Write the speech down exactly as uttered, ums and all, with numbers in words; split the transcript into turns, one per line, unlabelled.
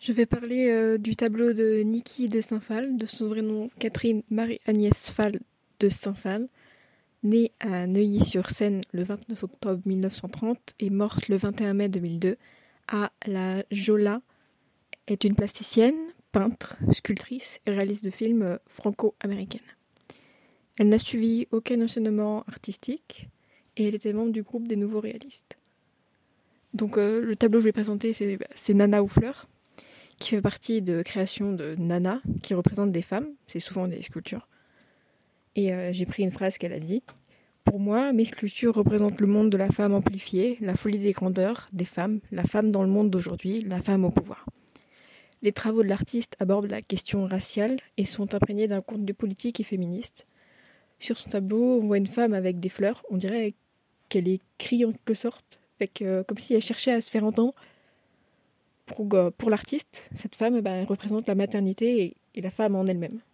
Je vais parler euh, du tableau de Niki de Saint-Phal, de son vrai nom Catherine Marie-Agnès Phal de Saint-Phal, née à Neuilly-sur-Seine le vingt-neuf octobre mille neuf cent trente et morte le vingt et un mai deux mille deux, à La Jolla, est une plasticienne, peintre, sculptrice et réaliste de films euh, franco-américaine. Elle n'a suivi aucun enseignement artistique et elle était membre du groupe des Nouveaux Réalistes. Donc euh, le tableau que je vais présenter, c'est, c'est Nana aux fleurs, qui fait partie de création de Nana, qui représente des femmes, c'est souvent des sculptures. Et euh, j'ai pris une phrase qu'elle a dit. Pour moi, mes sculptures représentent le monde de la femme amplifiée, la folie des grandeurs, des femmes, la femme dans le monde d'aujourd'hui, la femme au pouvoir. Les travaux de l'artiste abordent la question raciale et sont imprégnés d'un contenu politique et féministe. Sur son tableau, on voit une femme avec des fleurs, on dirait qu'elle écrit en quelque sorte, avec, euh, comme si elle cherchait à se faire entendre. Pour, pour l'artiste, cette femme, eh ben, elle représente la maternité et, et la femme en elle-même.